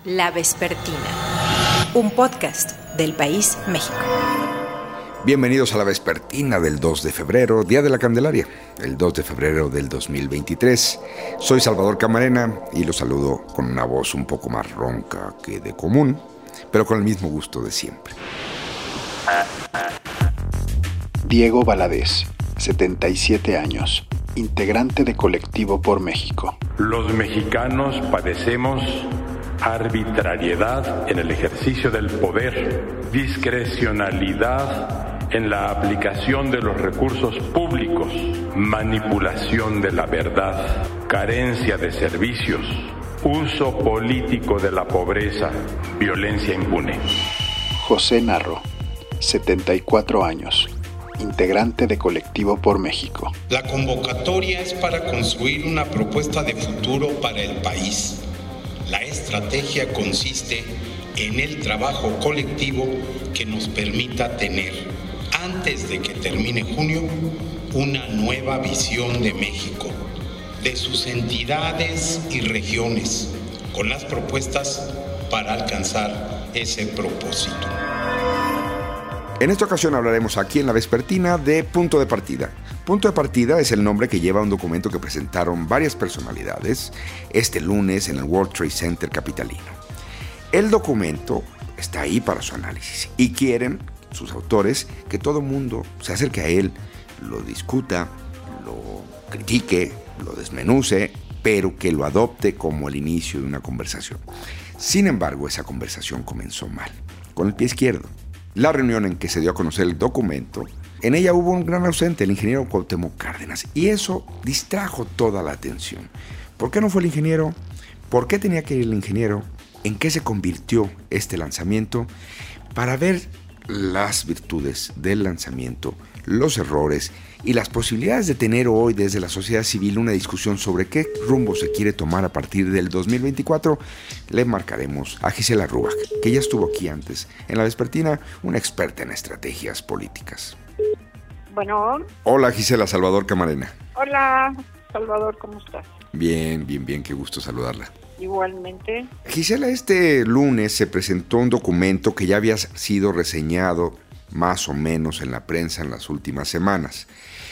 La Vespertina, un podcast del País México. Bienvenidos a La Vespertina del 2 de febrero, Día de la Candelaria, el 2 de febrero del 2023. Soy Salvador Camarena y los saludo con una voz un poco más ronca que de común, pero con el mismo gusto de siempre. Diego Valadez, 77 años, integrante de Colectivo por México. Los mexicanos padecemos arbitrariedad en el ejercicio del poder, discrecionalidad en la aplicación de los recursos públicos, manipulación de la verdad, carencia de servicios, uso político de la pobreza, violencia impune. José Narro, 74 años, integrante de Colectivo por México. La convocatoria es para construir una propuesta de futuro para el país. La estrategia consiste en el trabajo colectivo que nos permita tener, antes de que termine junio, una nueva visión de México, de sus entidades y regiones, con las propuestas para alcanzar ese propósito. En esta ocasión hablaremos aquí en La Vespertina de Punto de Partida. Punto de Partida es el nombre que lleva un documento que presentaron varias personalidades este lunes en el World Trade Center capitalino. El documento está ahí para su análisis y quieren sus autores que todo el mundo se acerque a él, lo discuta, lo critique, lo desmenuce, pero que lo adopte como el inicio de una conversación. Sin embargo, esa conversación comenzó mal, con el pie izquierdo. La reunión en que se dio a conocer el documento, en ella hubo un gran ausente, el ingeniero Cuauhtémoc Cárdenas, y eso distrajo toda la atención. ¿Por qué no fue el ingeniero? ¿Por qué tenía que ir el ingeniero? ¿En qué se convirtió este lanzamiento? Para ver las virtudes del lanzamiento, los errores y las posibilidades de tener hoy desde la sociedad civil una discusión sobre qué rumbo se quiere tomar a partir del 2024, le marcaremos a Gisela Rubach, que ya estuvo aquí antes en La Vespertina, una experta en estrategias políticas. Bueno. Hola Gisela, Salvador Camarena. Hola Salvador, ¿cómo estás? Bien, qué gusto saludarla. Igualmente. Gisela, este lunes se presentó un documento que ya había sido reseñado más o menos en la prensa en las últimas semanas.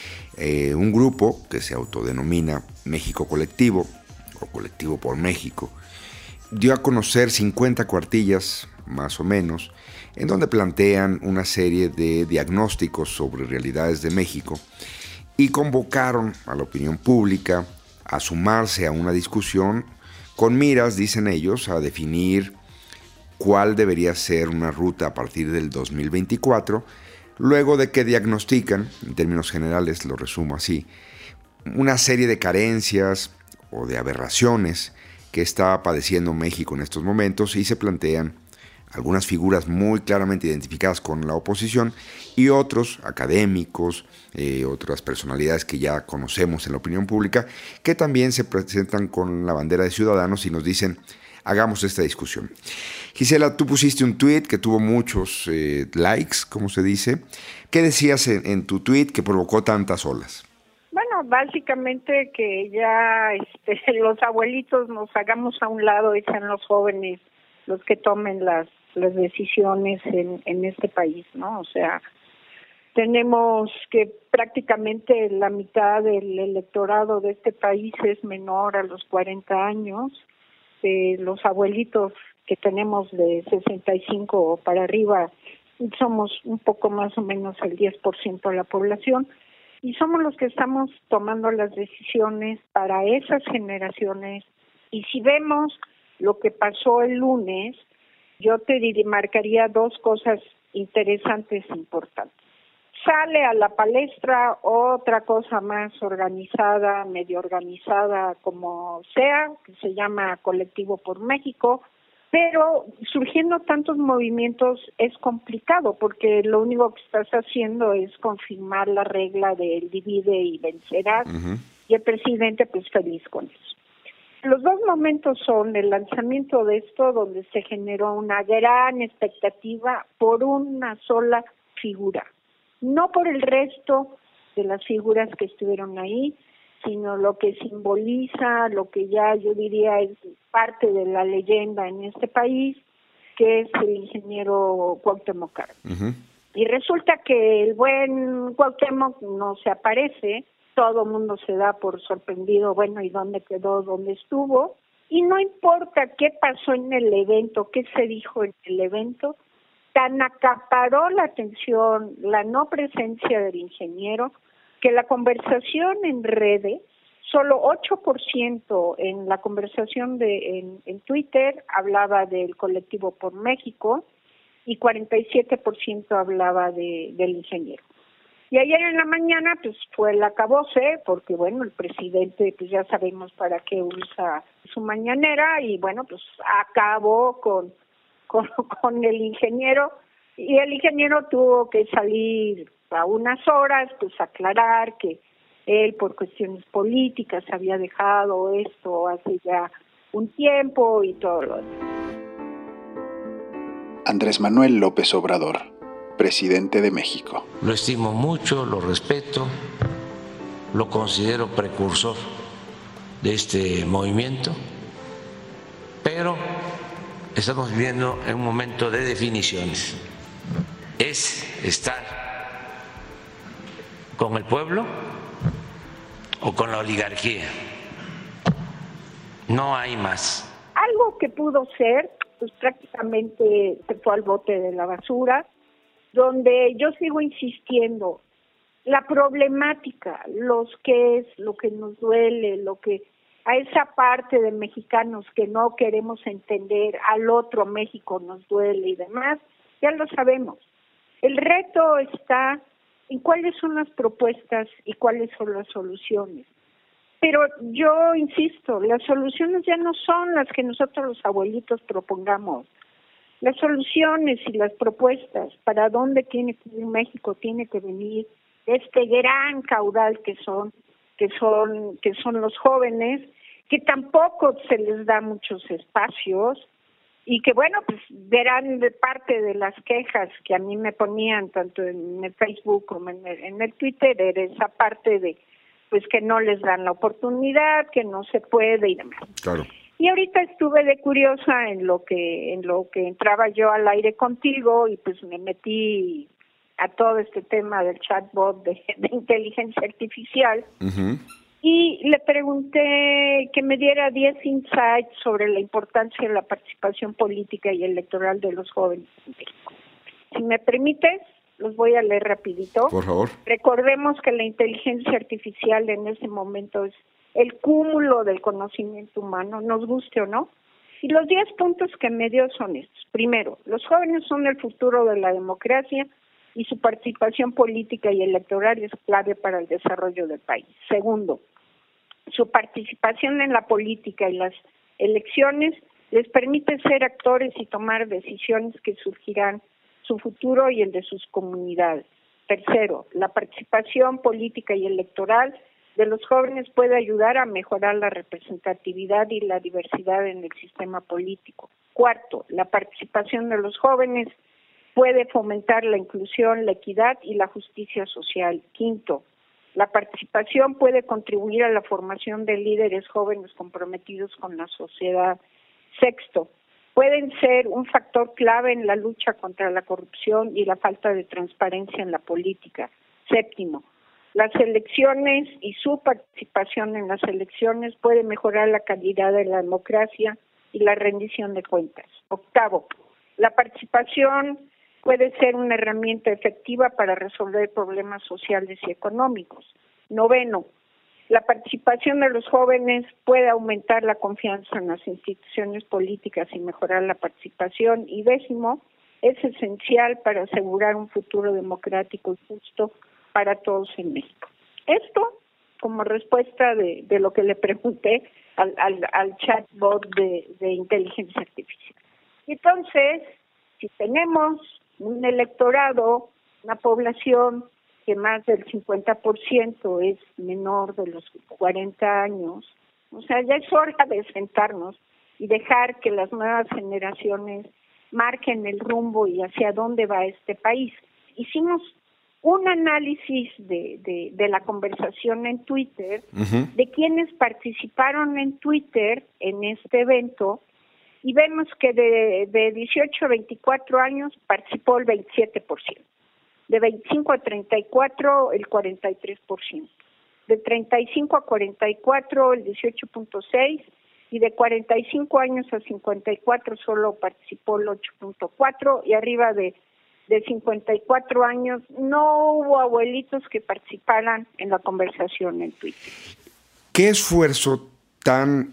Un grupo que se autodenomina México Colectivo o Colectivo por México dio a conocer 50 cuartillas más o menos en donde plantean una serie de diagnósticos sobre realidades de México y convocaron a la opinión pública a sumarse a una discusión con miras, dicen ellos, a definir cuál debería ser una ruta a partir del 2024, luego de que diagnostican, en términos generales lo resumo así, una serie de carencias o de aberraciones que está padeciendo México en estos momentos y se plantean algunas figuras muy claramente identificadas con la oposición y otros académicos, otras personalidades que ya conocemos en la opinión pública, que también se presentan con la bandera de ciudadanos y nos dicen, hagamos esta discusión. Gisela, tú pusiste un tuit que tuvo muchos likes, como se dice. ¿Qué decías en tu tuit que provocó tantas olas? Bueno, básicamente que ya los abuelitos nos hagamos a un lado y sean los jóvenes los que tomen las decisiones en este país, ¿no? O sea, tenemos que prácticamente la mitad del electorado de este país es menor a los 40 años. Los abuelitos que tenemos de 65 o para arriba somos un poco más o menos el 10% de la población y somos los que estamos tomando las decisiones para esas generaciones. Y si vemos lo que pasó el lunes, yo te marcaría dos cosas interesantes e importantes. Sale a la palestra otra cosa más organizada, medio organizada, como sea, que se llama Colectivo por México, pero surgiendo tantos movimientos es complicado porque lo único que estás haciendo es confirmar la regla del divide y vencerás, y el presidente pues feliz con eso. Los dos momentos son el lanzamiento de esto, donde se generó una gran expectativa por una sola figura, no por el resto de las figuras que estuvieron ahí, sino lo que simboliza, lo que ya yo diría es parte de la leyenda en este país, que es el ingeniero Cuauhtémoc Cárdenas. Y resulta que el buen Cuauhtémoc no se aparece, todo el mundo se da por sorprendido, bueno, ¿y dónde quedó? ¿Dónde estuvo? Y no importa qué pasó en el evento, qué se dijo en el evento, tan acaparó la atención la no presencia del ingeniero, que la conversación en redes, solo 8% en la conversación en Twitter hablaba del colectivo por México y 47% hablaba del ingeniero. Y ayer en la mañana pues fue el acabose, porque bueno, el presidente pues ya sabemos para qué usa su mañanera y bueno, pues acabó con el ingeniero, y el ingeniero tuvo que salir a unas horas pues aclarar que él por cuestiones políticas había dejado esto hace ya un tiempo y todo lo demás. Andrés Manuel López Obrador, presidente de México. Lo estimo mucho, lo respeto, lo considero precursor de este movimiento, pero estamos viviendo en un momento de definiciones. Es estar con el pueblo o con la oligarquía. No hay más. Algo que pudo ser, pues prácticamente se fue al bote de la basura, donde yo sigo insistiendo, la problemática, lo que nos duele, a esa parte de mexicanos que no queremos entender, al otro México nos duele y demás, ya lo sabemos. El reto está en cuáles son las propuestas y cuáles son las soluciones. Pero yo insisto, las soluciones ya no son las que nosotros los abuelitos propongamos. Las soluciones y las propuestas, para dónde tiene que ir México, tiene que venir este gran caudal que son los jóvenes, que tampoco se les da muchos espacios y que bueno, pues verán de parte de las quejas que a mí me ponían tanto en el Facebook como en el Twitter, era esa parte de pues que no les dan la oportunidad, que no se puede y demás. Claro. Y ahorita estuve de curiosa en lo que entraba yo al aire contigo y pues me metí a todo este tema del chatbot de inteligencia artificial. Uh-huh. Y le pregunté que me diera 10 insights sobre la importancia de la participación política y electoral de los jóvenes en México. Si me permites, los voy a leer rapidito. Por favor. Recordemos que la inteligencia artificial en ese momento es el cúmulo del conocimiento humano, nos guste o no. Y los 10 puntos que me dio son estos. Primero, los jóvenes son el futuro de la democracia y su participación política y electoral es clave para el desarrollo del país. Segundo, su participación en la política y las elecciones les permite ser actores y tomar decisiones que surgirán su futuro y el de sus comunidades. Tercero, la participación política y electoral de los jóvenes puede ayudar a mejorar la representatividad y la diversidad en el sistema político. Cuarto, la participación de los jóvenes puede fomentar la inclusión, la equidad y la justicia social. Quinto, la participación puede contribuir a la formación de líderes jóvenes comprometidos con la sociedad. Sexto, pueden ser un factor clave en la lucha contra la corrupción y la falta de transparencia en la política. Séptimo, las elecciones y su participación en las elecciones puede mejorar la calidad de la democracia y la rendición de cuentas. Octavo, la participación puede ser una herramienta efectiva para resolver problemas sociales y económicos. Noveno, la participación de los jóvenes puede aumentar la confianza en las instituciones políticas y mejorar la participación. Y décimo, es esencial para asegurar un futuro democrático y justo para todos en México. Esto como respuesta de lo que le pregunté al chatbot de inteligencia artificial. Entonces, si tenemos un electorado, una población que más del 50% es menor de los 40 años, o sea, ya es hora de sentarnos y dejar que las nuevas generaciones marquen el rumbo y hacia dónde va este país. Hicimos un análisis de la conversación en Twitter, de quienes participaron en Twitter en este evento, y vemos que de 18 a 24 años participó el 27%, de 25 a 34 el 43%, de 35 a 44 el 18.6%, y de 45 años a 54 solo participó el 8.4%, y arriba de 54 años no hubo abuelitos que participaran en la conversación en Twitter. ¿Qué esfuerzo tan,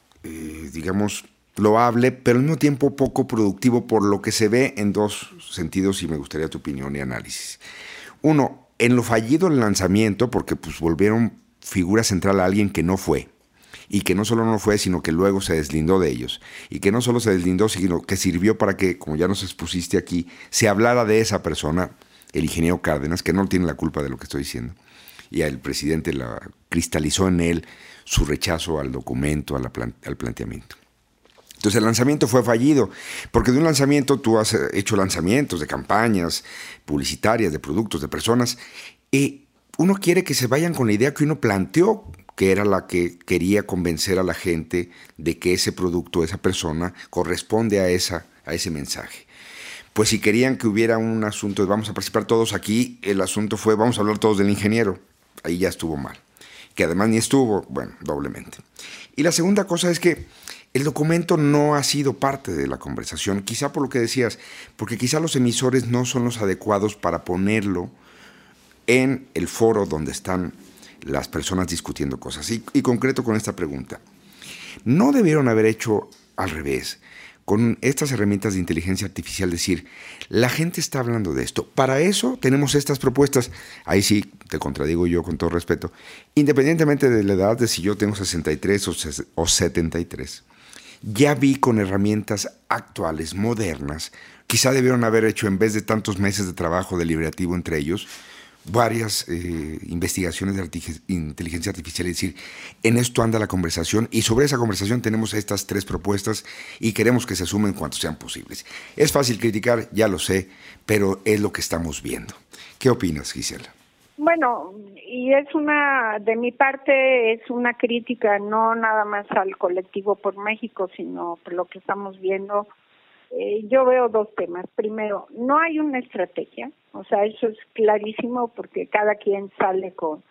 digamos, loable, pero al mismo tiempo poco productivo, por lo que se ve en dos sentidos, y me gustaría tu opinión y análisis? Uno, en lo fallido del lanzamiento, porque pues volvieron figura central a alguien que no fue, y que no solo no fue, sino que luego se deslindó de ellos, y que no solo se deslindó, sino que sirvió para que, como ya nos expusiste aquí, se hablara de esa persona, el ingeniero Cárdenas, que no tiene la culpa de lo que estoy diciendo, y el presidente cristalizó en él su rechazo al documento, al planteamiento. Entonces el lanzamiento fue fallido, porque de un lanzamiento tú has hecho lanzamientos de campañas publicitarias, de productos, de personas, y uno quiere que se vayan con la idea que uno planteó, que era la que quería convencer a la gente de que ese producto, esa persona, corresponde a ese mensaje. Pues si querían que hubiera un asunto de vamos a participar todos aquí, el asunto fue vamos a hablar todos del ingeniero. Ahí ya estuvo mal. Que además ni estuvo, bueno, doblemente. Y la segunda cosa es que el documento no ha sido parte de la conversación, quizá por lo que decías, porque quizá los emisores no son los adecuados para ponerlo en el foro donde están las personas discutiendo cosas. Y concreto con esta pregunta, ¿no debieron haber hecho al revés? Con estas herramientas de inteligencia artificial, decir, la gente está hablando de esto, para eso tenemos estas propuestas. Ahí sí, te contradigo yo con todo respeto, independientemente de la edad, de si yo tengo 63 o 73, ya vi con herramientas actuales, modernas, quizá debieron haber hecho, en vez de tantos meses de trabajo deliberativo entre ellos, varias investigaciones de inteligencia artificial, es decir, en esto anda la conversación, y sobre esa conversación tenemos estas 3 propuestas y queremos que se sumen cuantos sean posibles. Es fácil criticar, ya lo sé, pero es lo que estamos viendo. ¿Qué opinas, Gisela? Bueno, y de mi parte es una crítica no nada más al colectivo por México, sino por lo que estamos viendo. Yo veo 2 temas. Primero, no hay una estrategia, o sea, eso es clarísimo, porque cada quien sale con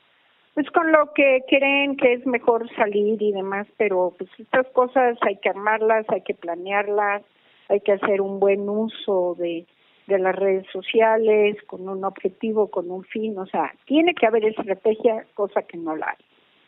lo que creen que es mejor salir y demás, pero pues estas cosas hay que armarlas, hay que planearlas, hay que hacer un buen uso de las redes sociales, con un objetivo, con un fin, o sea, tiene que haber estrategia, cosa que no la hay.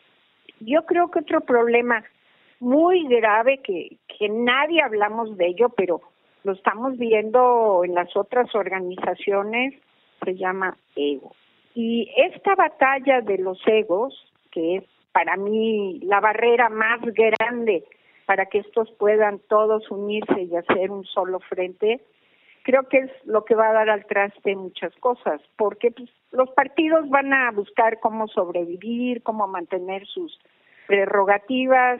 Yo creo que otro problema muy grave que nadie hablamos de ello, pero lo estamos viendo en las otras organizaciones, se llama ego. Y esta batalla de los egos, que es para mí la barrera más grande para que estos puedan todos unirse y hacer un solo frente, creo que es lo que va a dar al traste muchas cosas, porque pues, los partidos van a buscar cómo sobrevivir, cómo mantener sus prerrogativas.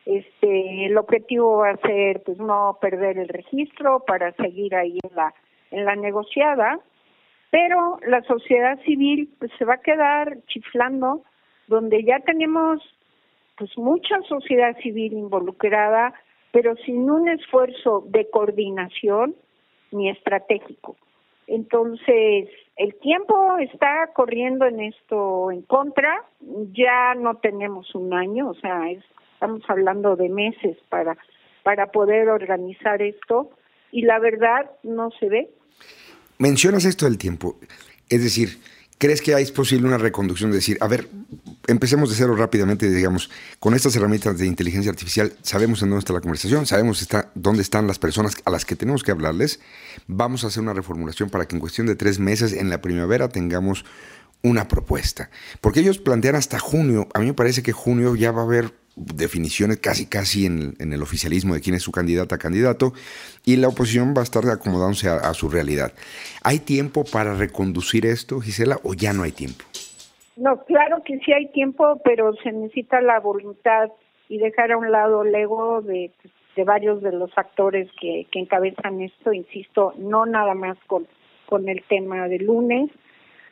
El objetivo va a ser pues no perder el registro para seguir ahí en la negociada, pero la sociedad civil pues se va a quedar chiflando, donde ya tenemos pues mucha sociedad civil involucrada, pero sin un esfuerzo de coordinación ni estratégico. Entonces, el tiempo está corriendo en esto en contra, ya no tenemos un año, o sea, estamos hablando de meses para poder organizar esto, y la verdad no se ve. Mencionas esto del tiempo, es decir, ¿crees que es posible una reconducción? De decir, a ver, empecemos de cero rápidamente, digamos, con estas herramientas de inteligencia artificial, sabemos en dónde está la conversación, sabemos dónde están las personas a las que tenemos que hablarles, vamos a hacer una reformulación para que en cuestión de 3 meses, en la primavera, tengamos una propuesta. Porque ellos plantean hasta junio, a mí me parece que junio ya va a haber definiciones casi en el oficialismo de quién es su candidato, y la oposición va a estar acomodándose a su realidad. ¿Hay tiempo para reconducir esto, Gisela, o ya no hay tiempo? No, claro que sí hay tiempo, pero se necesita la voluntad y dejar a un lado el ego de varios de los actores que encabezan esto, insisto, no nada más con el tema del lunes.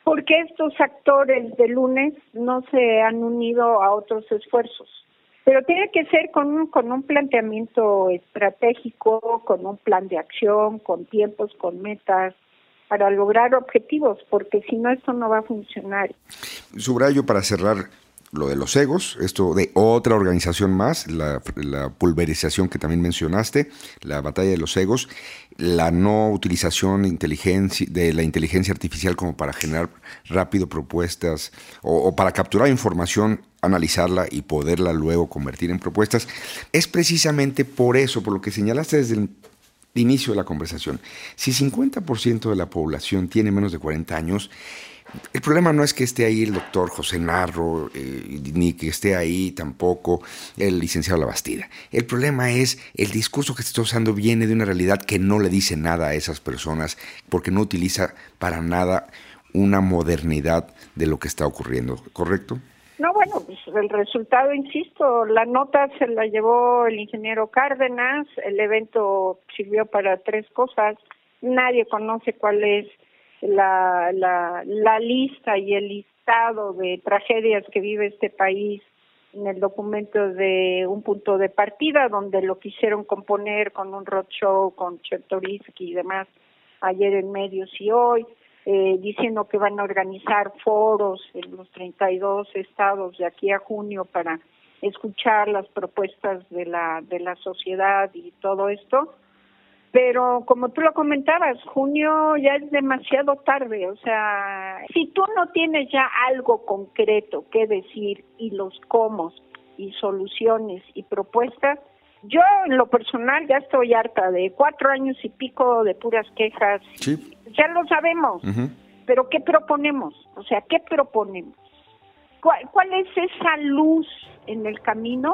porque estos actores de lunes no se han unido a otros esfuerzos. Pero tiene que ser con un planteamiento estratégico, con un plan de acción, con tiempos, con metas, para lograr objetivos, porque si no, esto no va a funcionar. Subrayo para cerrar lo de los egos, esto de otra organización más, la pulverización que también mencionaste, la batalla de los egos, la no utilización de la inteligencia artificial como para generar rápido propuestas o para capturar información, analizarla y poderla luego convertir en propuestas. Es precisamente por eso, por lo que señalaste desde el inicio de la conversación. Si 50% de la población tiene menos de 40 años, el problema no es que esté ahí el doctor José Narro, ni que esté ahí tampoco el licenciado Labastida. El problema es el discurso que se está usando viene de una realidad que no le dice nada a esas personas, porque no utiliza para nada una modernidad de lo que está ocurriendo, ¿correcto? No, bueno, pues el resultado, insisto, la nota se la llevó el ingeniero Cárdenas, el evento sirvió para 3 cosas, nadie conoce cuál es la lista y el listado de tragedias que vive este país en el documento de un punto de partida, donde lo quisieron componer con un roadshow con Chertorivsky y demás ayer en Medios y Hoy, diciendo que van a organizar foros en los 32 estados de aquí a junio para escuchar las propuestas de la sociedad y todo esto. Pero como tú lo comentabas, junio ya es demasiado tarde, o sea, si tú no tienes ya algo concreto que decir y los cómo y soluciones y propuestas, yo en lo personal ya estoy harta de 4 años y pico de puras quejas. Sí. Ya lo sabemos, pero ¿qué proponemos? O sea, ¿qué proponemos? ¿Cuál es esa luz en el camino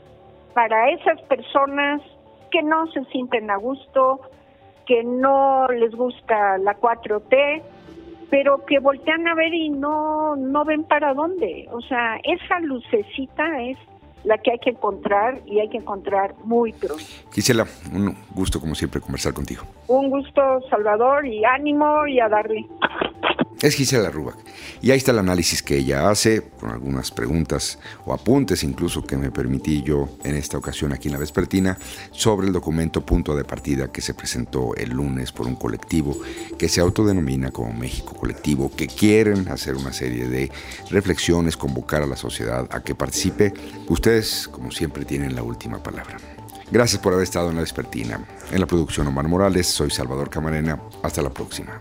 para esas personas que no se sienten a gusto, que no les gusta la 4T, pero que voltean a ver y no ven para dónde? O sea, esa lucecita es la que hay que encontrar y hay que encontrar muy pronto. Gisela, un gusto como siempre conversar contigo. Un gusto, Salvador, y ánimo y a darle. Es Gisela Rubach, y ahí está el análisis que ella hace, con algunas preguntas o apuntes incluso que me permití yo en esta ocasión aquí en La Vespertina, sobre el documento Punto de Partida que se presentó el lunes por un colectivo que se autodenomina como México Colectivo, que quieren hacer una serie de reflexiones, convocar a la sociedad a que participe. Ustedes, como siempre, tienen la última palabra. Gracias por haber estado en La Vespertina. En la producción Omar Morales, soy Salvador Camarena. Hasta la próxima.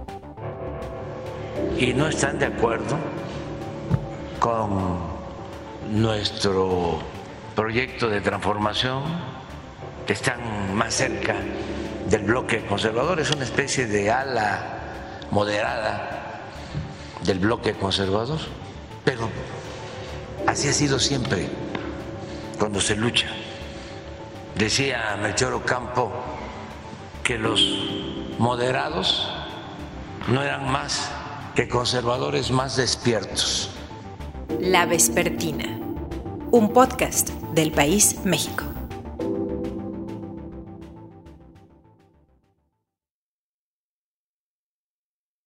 Y no están de acuerdo con nuestro proyecto de transformación, están más cerca del bloque conservador, es una especie de ala moderada del bloque conservador, pero así ha sido siempre cuando se lucha. Decía Melchor Ocampo que los moderados no eran más que conservadores más despiertos. La Vespertina, un podcast del País México.